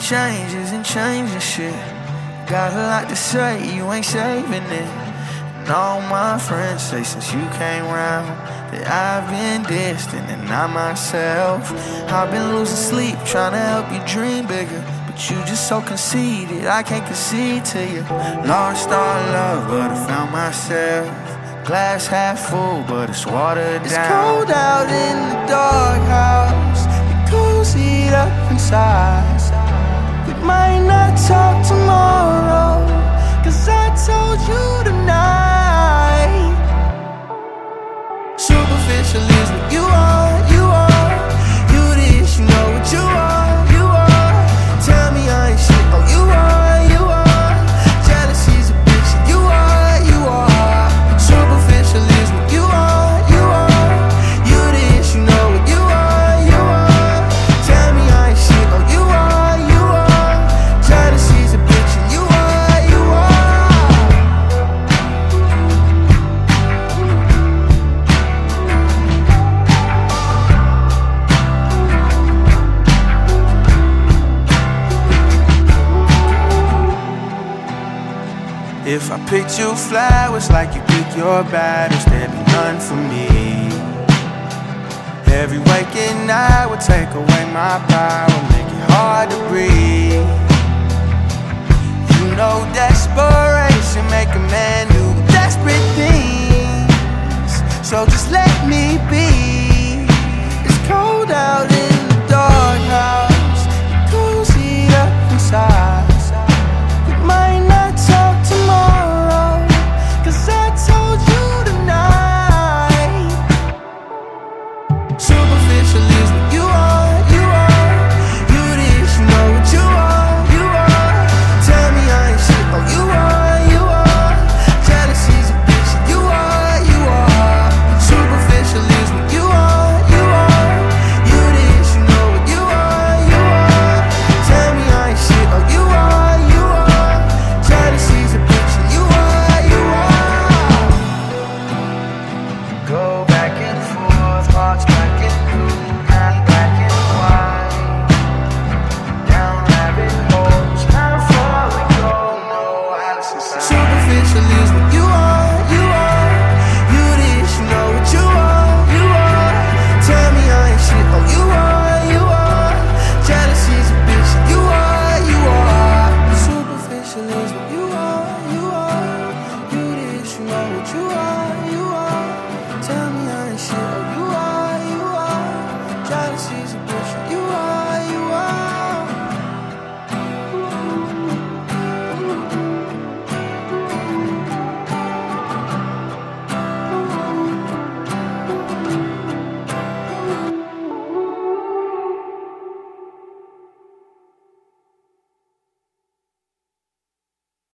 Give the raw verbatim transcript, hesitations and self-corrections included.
changes and changing shit. Got a lot to say, you ain't saving it. And all my friends say since you came round that I've been distant and not myself. I've been losing sleep trying to help you dream bigger, but you just so conceited, I can't concede to you. Lost all love, but I found myself. Glass half full, but it's watered down. It's cold out in the doghouse, it cozied up inside. We might not talk tomorrow, cause I told you tonight. Superficial is what you are, you are. You this, you know what you are, you are. Tell me I ain't shit, oh you are, you are. Jealousy's a bitch, and you are, you are. Superficial is what you are, you are. You this, you know what you are, you are. Tell me I ain't shit, oh you are, you are. Jealousy's a bitch, and you are, you are. If I picked you flowers like you pick your battles, there'd be none for me. Every waking night would take away my power, make it hard to breathe.